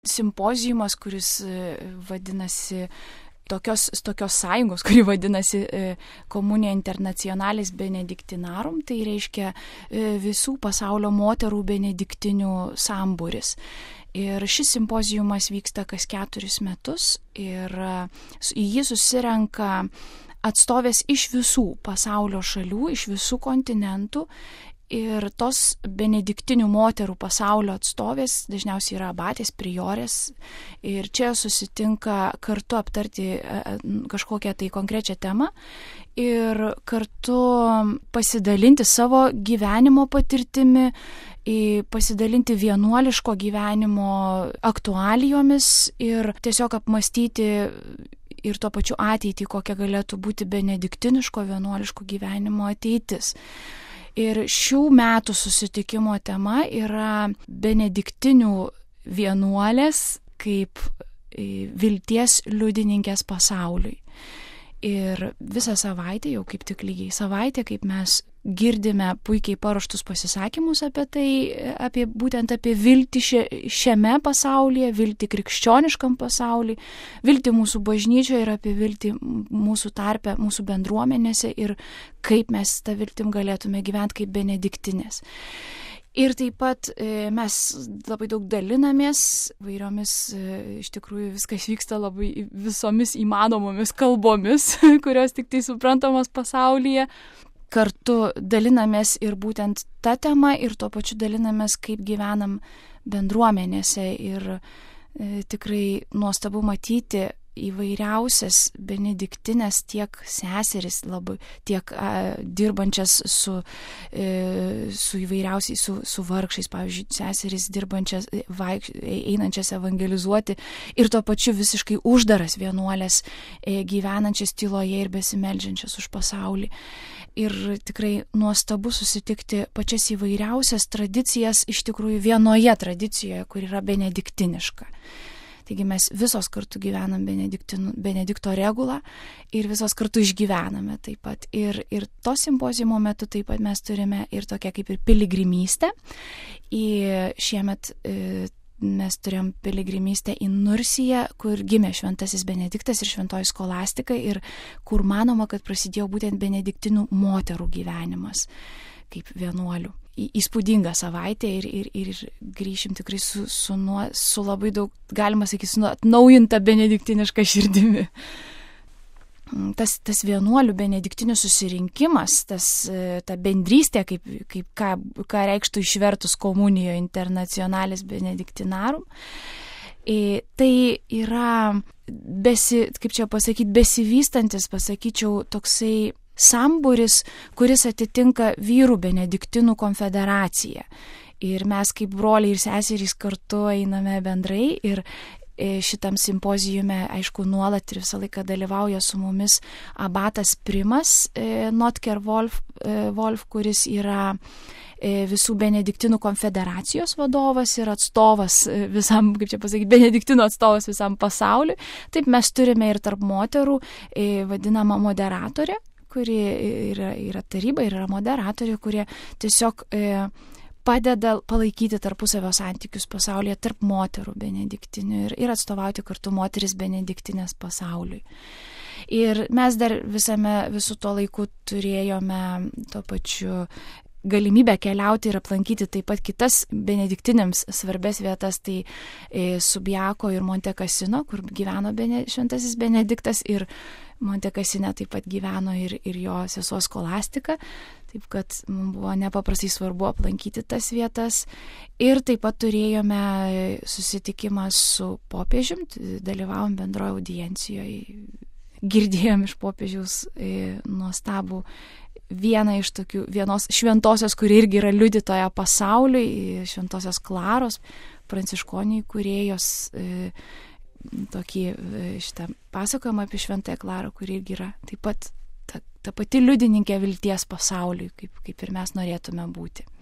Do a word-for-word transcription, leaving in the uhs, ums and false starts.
simpozijumas, kuris vadinasi tokios, tokios sąjungos, kuri vadinasi Communia Internationalis Benedictinarum, tai reiškia visų pasaulio moterų benediktinių sambūris. Ir šis simpozijumas vyksta kas keturis metus ir į jį susirenka atstovės iš visų pasaulio šalių, iš visų kontinentų. Ir tos benediktinių moterų pasaulio atstovės dažniausiai yra abatės, priorės, ir čia susitinka kartu aptarti kažkokią tai konkrečią temą ir kartu pasidalinti savo gyvenimo patirtimi, pasidalinti vienuoliško gyvenimo aktualijomis ir tiesiog apmastyti ir tuo pačiu ateitį, kokia galėtų būti benediktiniško vienuoliško gyvenimo ateitis. Ir šių metų susitikimo tema yra benediktinių vienuolės kaip vilties liudininkės pasauliui. Ir visą savaitę, jau kaip tik lygiai savaitę, kaip mes girdime puikiai paruoštus pasisakymus apie tai, apie, būtent apie viltį šiame pasaulyje, viltį krikščioniškam pasaulyje, viltį mūsų bažnyčioje ir apie viltį mūsų tarpe, mūsų bendruomenėse ir kaip mes tą viltim galėtume gyventi kaip benediktinės. Ir taip pat mes labai daug dalinamės vairiomis, iš tikrųjų viskas vyksta labai visomis įmanomomis kalbomis, kurios tik tai suprantamos pasaulyje. Kartu dalinamės ir būtent tą temą ir tuo pačiu dalinamės, kaip gyvenam bendruomenėse. Ir e, tikrai nuostabu matyti įvairiausias benediktinės, tiek seseris, labai, tiek a, dirbančias su, e, su įvairiausiais, su, su vargšais, pavyzdžiui, seseris dirbančias, vaik, einančias evangelizuoti ir tuo pačiu visiškai uždaras vienuolės, e, gyvenančias tyloje ir besimeldžiančias už pasaulį. Ir tikrai nuostabu susitikti pačias įvairiausias tradicijas iš tikrųjų vienoje tradicijoje, kur yra benediktiniška. Taigi mes visos kartu gyvenam Benedikto regulą ir visos kartu išgyvename taip pat. Ir, ir to simpozijumo metu taip pat mes turime ir tokią kaip ir piligrimystę. Į šiemet e, mes turėjom piligrimystę į Nursiją, kur gimė šventasis Benediktas ir šventoji skolastika ir kur manoma, kad prasidėjo būtent benediktinų moterų gyvenimas kaip vienuolių. Įspūdinga savaitė ir, ir, ir grįšim tikrai su, su, nuo, su labai daug, galima sakyti, su atnaujinta benediktiniška širdimi. Tas, tas vienuolių benediktinių susirinkimas, tas, ta bendrystė, kaip, kaip ką, ką reikštų išvertus Communio Internationalis Benedictinarum, tai yra, besi, kaip čia pasakyti, besivystantis, pasakyčiau, toksai sambūris, kuris atitinka vyrų benediktinų konfederaciją. Ir mes kaip broliai ir seserys kartu einame bendrai ir šitam simpozijume, aišku, nuolat ir visą laiką dalyvauja su mumis abatas primas Notker Wolf, Wolf, kuris yra visų benediktinų konfederacijos vadovas ir atstovas visam, kaip čia pasakyti, benediktinų atstovas visam pasauliu. Taip mes turime ir tarp moterų vadinamą moderatorę, kuri yra, yra taryba ir yra moderatorė, kurie tiesiog e, padeda palaikyti tarpusavio santykius pasaulyje tarp moterų benediktinių ir, ir atstovauti kartu moteris benediktinės pasauliui. Ir mes dar visame, visų to laiku turėjome tuo pačiu galimybę keliauti ir aplankyti taip pat kitas benediktinėms svarbės vietas, tai e, Subiako ir Monte Cassino, kur gyveno bene, šventasis Benediktas, ir Monte Cassine taip pat gyveno ir, ir jo sesuo Skolastika, taip kad mums buvo nepaprastai svarbu aplankyti tas vietas. Ir taip pat turėjome susitikimą su popiežium, dalyvavom bendroje audiencijoje, girdėjom iš popiežiaus e, nuostabų vieną iš tokių, vienos šventosios, kuri irgi yra liudytoja pasauliui, šventosios Klaros, pranciškoniai kūrėjos, e, tokį šitą pasakojimą apie šventąją Klarą, kuri irgi yra taip pat ta, ta pati liudininkė vilties pasauliui, kaip, kaip ir mes norėtume būti.